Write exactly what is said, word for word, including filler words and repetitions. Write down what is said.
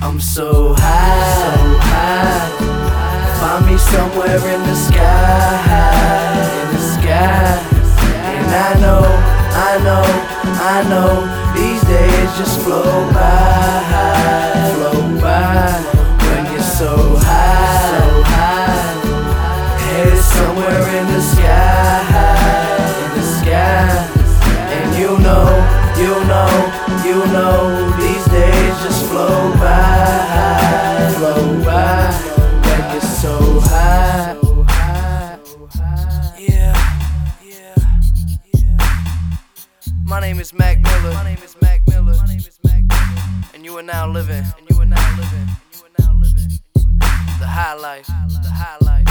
I'm so high, so high. Find me somewhere in the sky, in the sky. And I know, I know, I know, these days just flow by, flow by. When you're so high, so high, headed somewhere in the sky, in the sky. And you know, you know, you know, these days just flow by, flow by. When you're so high. Yeah, yeah, yeah. My name is Mac Miller. My name is Mac Miller. My name is Mac Miller. And you are now living. And you are now living. And you are now living. The high life. The high life.